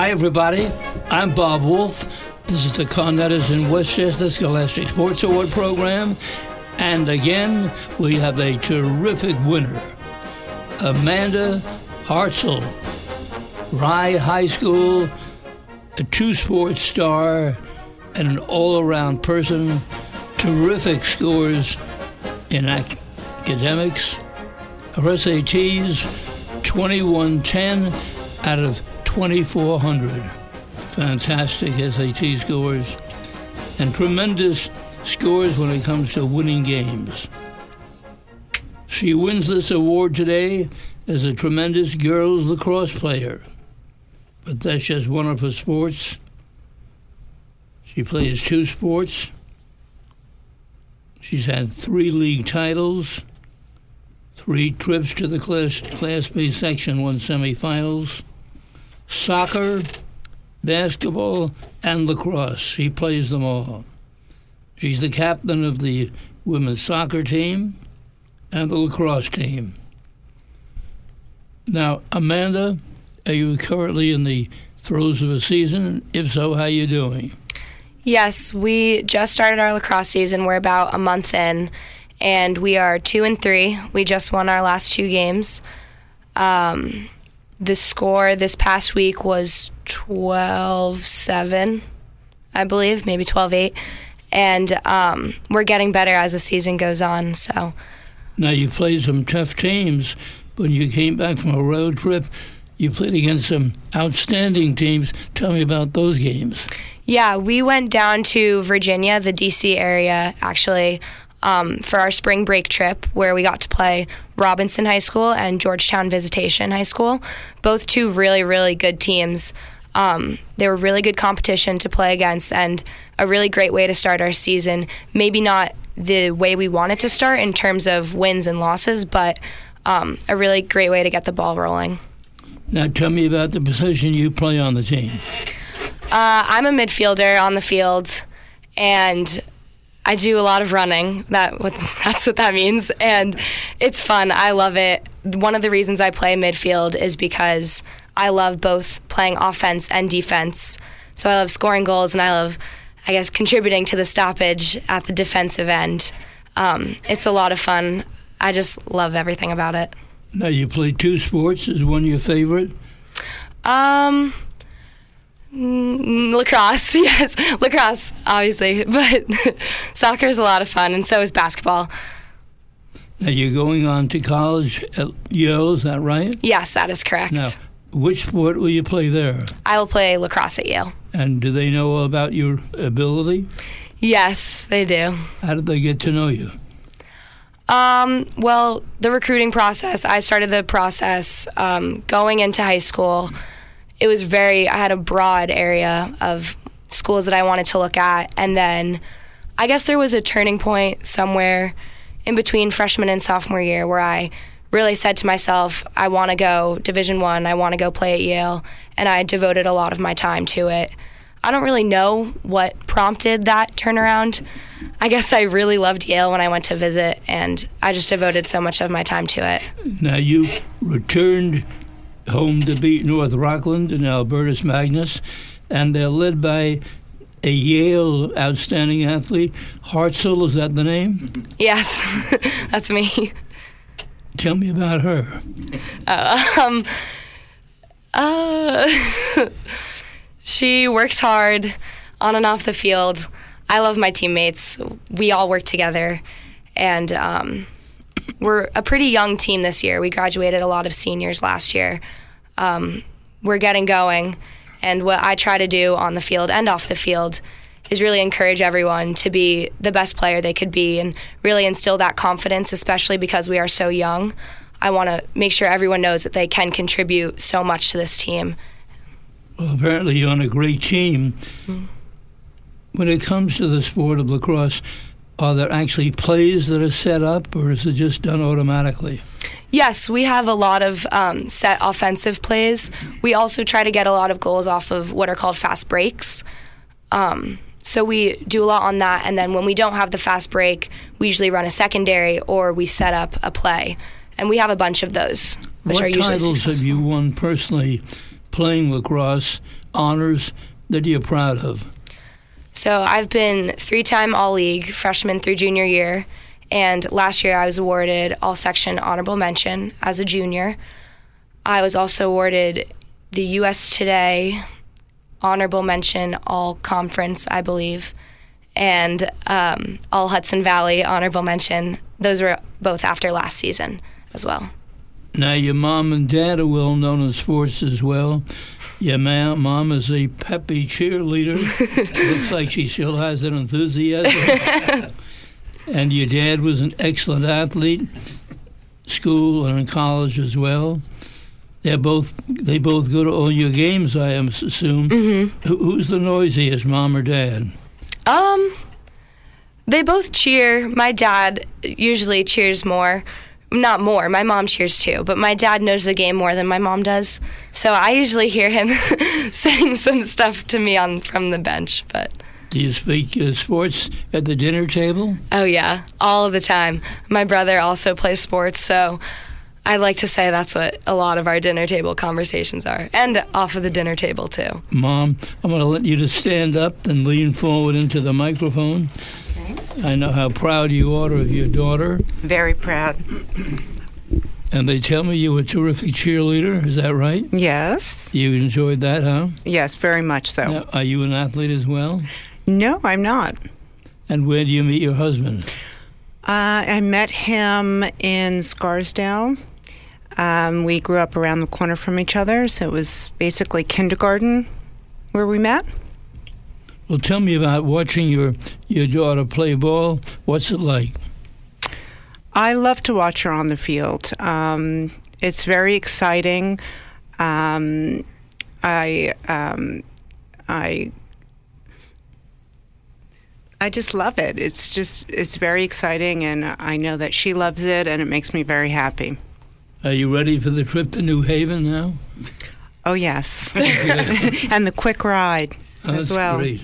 Hi, everybody. I'm Bob Wolf. This is the Con Edison Westchester Scholastic Sports Award program. And again, we have a terrific winner, Amanda Hartzell, Rye High School, a two-sports star, and an all-around person. Terrific scores in academics. Her SATs, 2110 out of 2,400. Fantastic SAT scores. And tremendous scores when it comes to winning games. She wins this award today as a tremendous girls lacrosse player. But that's just one of her sports. She plays two sports. She's had 3 league titles, 3 trips to the Class B Section 1 semifinals, soccer, basketball, and lacrosse. She plays them all. She's the captain of the women's soccer team and the lacrosse team. Now, Amanda, are you currently in the throes of a season? If so, how are you doing? Yes, we just started our lacrosse season. We're about a month in, and we are 2-3. We just won our last 2 games. The score this past week was 12-7, I believe, maybe 12-8. And we're getting better as the season goes on. So now, you played some tough teams. When you came back from a road trip, you played against some outstanding teams. Tell me about those games. Yeah, we went down to Virginia, the D.C. area, actually, for our spring break trip, where we got to play Robinson High School and Georgetown Visitation High School, both 2 really, really good teams. They were really good competition to play against and a really great way to start our season. Maybe not the way we wanted to start in terms of wins and losses, but a really great way to get the ball rolling. Now tell me about the position you play on the team. I'm a midfielder on the field, and I do a lot of running. That's what that means, and it's fun. I love it. One of the reasons I play midfield is because I love both playing offense and defense. So I love scoring goals, and I love, contributing to the stoppage at the defensive end. It's a lot of fun. I just love everything about it. Now, you play 2 sports. Is one your favorite? Lacrosse, yes. Lacrosse, obviously. But soccer is a lot of fun, and so is basketball. Now, you're going on to college at Yale, is that right? Yes, that is correct. Now, which sport will you play there? I will play lacrosse at Yale. And do they know about your ability? Yes, they do. How did they get to know you? Well, the recruiting process, I started the process going into high school. It was I had a broad area of schools that I wanted to look at, and then I guess there was a turning point somewhere in between freshman and sophomore year where I really said to myself, I want to go Division I, I want to go play at Yale, and I devoted a lot of my time to it. I don't really know what prompted that turnaround. I guess I really loved Yale when I went to visit, and I just devoted so much of my time to it. Now, you returned home to beat North Rockland and Albertus Magnus, and they're led by a Yale outstanding athlete. Hartzell, is that the name? Yes, that's me. Tell me about her. She works hard on and off the field. I love my teammates. We all work together, and we're a pretty young team this year. We graduated a lot of seniors last year. We're getting going, and what I try to do on the field and off the field is really encourage everyone to be the best player they could be and really instill that confidence, especially because we are so young. I want to make sure everyone knows that they can contribute so much to this team. Well, apparently you're on a great team. Mm. When it comes to the sport of lacrosse, are there actually plays that are set up, or is it just done automatically? Yes, we have a lot of set offensive plays. We also try to get a lot of goals off of what are called fast breaks. So we do a lot on that, and then when we don't have the fast break, we usually run a secondary or we set up a play. And we have a bunch of those, which are usually successful. What titles have you won personally playing lacrosse honors that you're proud of? So I've been 3-time All-League freshman through junior year, and last year I was awarded All-Section Honorable Mention as a junior. I was also awarded the U.S. Today Honorable Mention All-Conference, I believe, and All-Hudson Valley Honorable Mention. Those were both after last season as well. Now, your mom and dad are well known in sports as well. Your mom is a peppy cheerleader. Looks like she still has that enthusiasm. And your dad was an excellent athlete, school and in college as well. They both go to all your games, I assume. Mm-hmm. Who's the noisiest, mom or dad? They both cheer. My dad usually cheers more. Not more. My mom cheers too, but my dad knows the game more than my mom does. So I usually hear him saying some stuff to me from the bench. But do you speak sports at the dinner table? Oh yeah, all of the time. My brother also plays sports, so I like to say that's what a lot of our dinner table conversations are, and off of the dinner table too. Mom, I'm going to let you to stand up and lean forward into the microphone. I know how proud you are of your daughter. Very proud. And they tell me you were a terrific cheerleader. Is that right? Yes. You enjoyed that, huh? Yes, very much so. Now, are you an athlete as well? No, I'm not. And where do you meet your husband? I met him in Scarsdale. We grew up around the corner from each other, so it was basically kindergarten where we met. Well, tell me about watching your daughter play ball. What's it like? I love to watch her on the field. It's very exciting. I just love it. It's very exciting, and I know that she loves it, and it makes me very happy. Are you ready for the trip to New Haven now? Oh, yes. And the quick ride as well. That's great.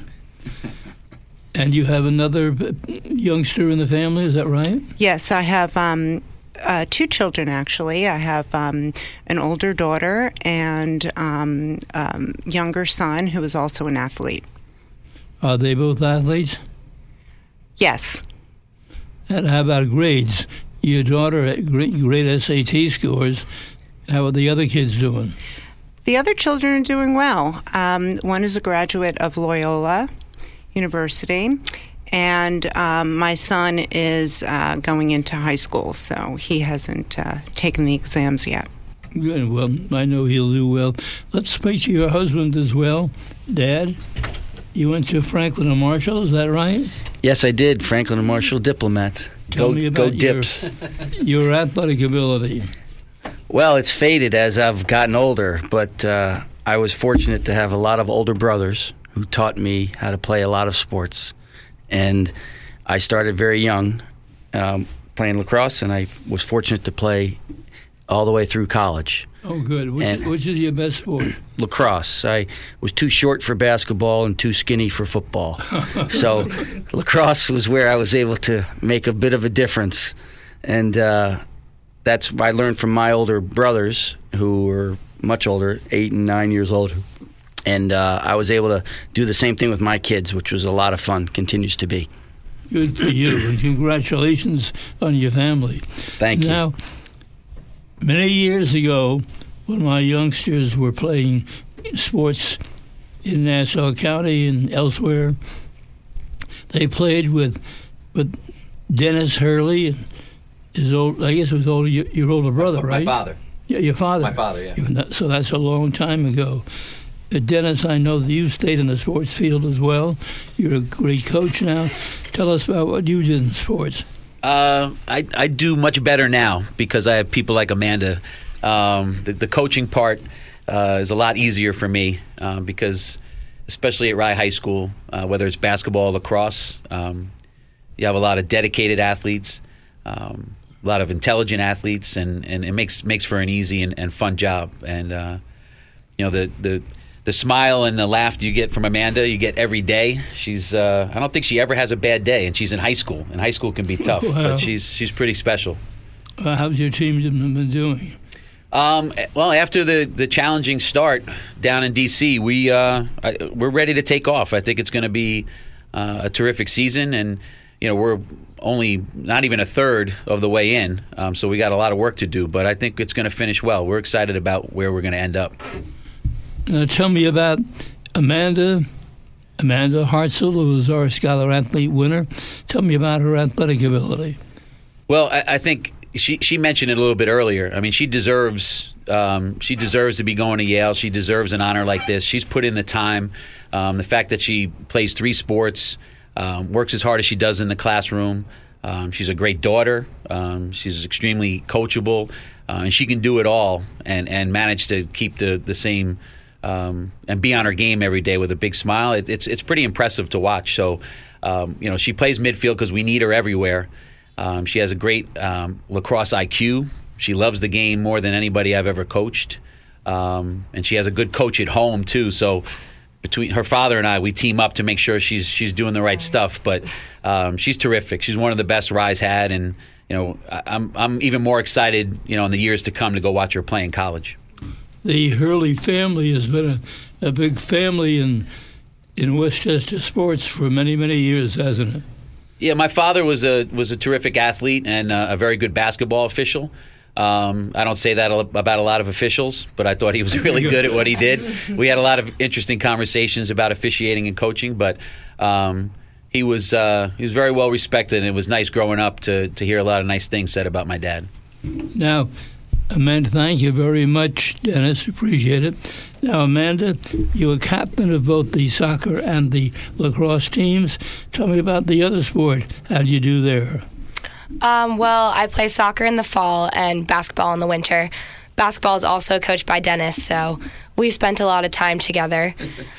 And you have another youngster in the family, is that right? Yes, I have 2 children, actually. I have an older daughter and younger son who is also an athlete. Are they both athletes? Yes. And how about grades? Your daughter had great SAT scores. How are the other kids doing? The other children are doing well. One is a graduate of Loyola University, and my son is going into high school, so he hasn't taken the exams yet. Good. Well, I know he'll do well. Let's speak to your husband as well. Dad, you went to Franklin and Marshall, is that right? Yes, I did. Franklin and Marshall diplomats. Tell me about go Dips. Your athletic ability. Well, it's faded as I've gotten older, but I was fortunate to have a lot of older brothers who taught me how to play a lot of sports. And I started very young playing lacrosse, and I was fortunate to play all the way through college. Oh, good. Which is your best sport? Lacrosse. I was too short for basketball and too skinny for football. So lacrosse was where I was able to make a bit of a difference. And that's what I learned from my older brothers, who were much older, 8 and 9 years old. And I was able to do the same thing with my kids, which was a lot of fun, continues to be. Good for you, and congratulations on your family. Thank you. Now, many years ago, when my youngsters were playing sports in Nassau County and elsewhere, they played with Dennis Hurley, and his old, I guess it was your older brother, right? My father. Yeah, your father. My father, yeah. So that's a long time ago. Dennis, I know that you stayed in the sports field as well. You're a great coach now. Tell us about what you did in sports. I do much better now because I have people like Amanda. The coaching part is a lot easier for me because, especially at Rye High School, whether it's basketball or lacrosse, you have a lot of dedicated athletes, a lot of intelligent athletes, and it makes for an easy and fun job. And the smile and the laughter you get from Amanda, you get every day. She's I don't think she ever has a bad day, and she's in high school. And high school can be tough, Wow. but she's pretty special. How's your team been doing? Well, after the challenging start down in D.C., we're ready to take off. I think it's going to be a terrific season, and we're only not even a third of the way in, so we got a lot of work to do. But I think it's going to finish well. We're excited about where we're going to end up. Now, tell me about Amanda Hartzell, who is our Scholar Athlete winner. Tell me about her athletic ability. Well, I think she mentioned it a little bit earlier. I mean, she deserves to be going to Yale. She deserves an honor like this. She's put in the time. The fact that she plays 3 sports, works as hard as she does in the classroom. She's a great daughter. She's extremely coachable, and she can do it all and manage to keep the same and be on her game every day with a big smile. It's pretty impressive to watch. So, she plays midfield because we need her everywhere. She has a great lacrosse IQ. She loves the game more than anybody I've ever coached. And she has a good coach at home, too. So between her father and I, we team up to make sure she's doing the right stuff. But she's terrific. She's one of the best Rye's had. And, I'm even more excited, in the years to come to go watch her play in college. The Hurley family has been a big family in Westchester sports for many, many years, hasn't it? Yeah, my father was a terrific athlete and a very good basketball official. I don't say that about a lot of officials, but I thought he was really good at what he did. We had a lot of interesting conversations about officiating and coaching, but he was very well respected, and it was nice growing up to hear a lot of nice things said about my dad. Now, Amanda, thank you very much, Dennis. Appreciate it. Now, Amanda, you were captain of both the soccer and the lacrosse teams. Tell me about the other sport. How did you do there? Well, I play soccer in the fall and basketball in the winter. Basketball is also coached by Dennis, so we've spent a lot of time together.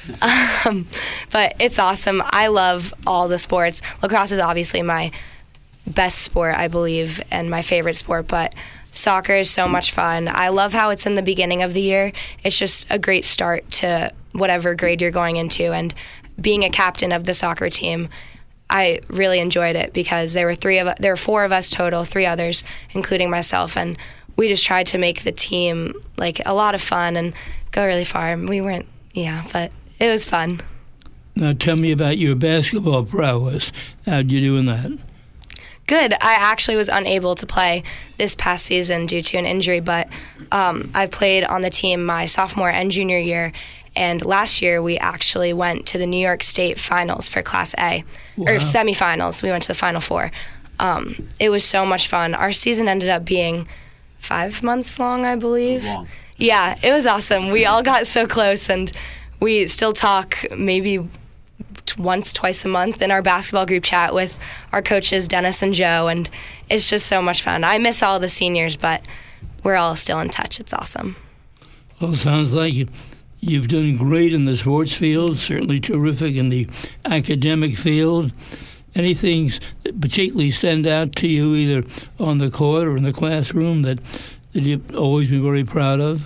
But it's awesome. I love all the sports. Lacrosse is obviously my best sport, I believe, and my favorite sport, but soccer is so much fun. I love how it's in the beginning of the year. It's just a great start to whatever grade you're going into. And being a captain of the soccer team, I really enjoyed it because there were 4 of us total, 3 others, including myself, and we just tried to make the team like a lot of fun and go really far. We weren't, but it was fun. Now tell me about your basketball prowess. How'd you do in that? Good. I actually was unable to play this past season due to an injury, but I played on the team my sophomore and junior year, and last year we actually went to the New York State Finals for Class A, or semifinals. We went to the Final Four. It was so much fun. Our season ended up being 5 months long, I believe. Long. Yeah, it was awesome. We all got so close, and we still talk maybe twice a month in our basketball group chat with our coaches, Dennis and Joe, and it's just so much fun. I miss all the seniors, but we're all still in touch. It's awesome. Well, it sounds like you've done great in the sports field, certainly terrific in the academic field. Anything that particularly stand out to you either on the court or in the classroom that you've always been very proud of?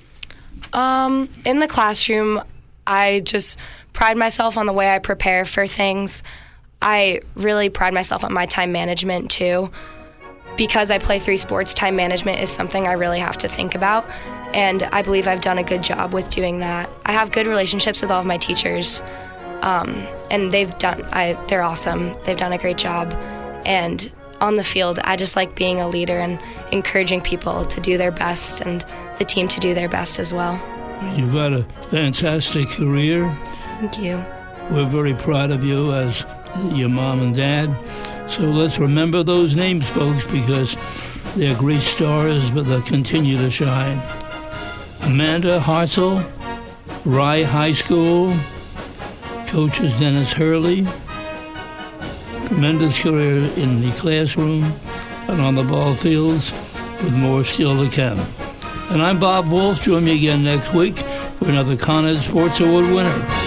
In the classroom, I just pride myself on the way I prepare for things. I really pride myself on my time management, too. Because I play 3 sports, time management is something I really have to think about, and I believe I've done a good job with doing that. I have good relationships with all of my teachers, and they're awesome. They've done a great job, and on the field, I just like being a leader and encouraging people to do their best and the team to do their best as well. You've had a fantastic career. Thank you. We're very proud of you as your mom and dad. So let's remember those names, folks, because they're great stars, but they'll continue to shine. Amanda Hartzell, Rye High School, coaches Dennis Hurley. Tremendous career in the classroom and on the ball fields, with more still to come. And I'm Bob Wolf. Join me again next week for another Conard Sports Award winner.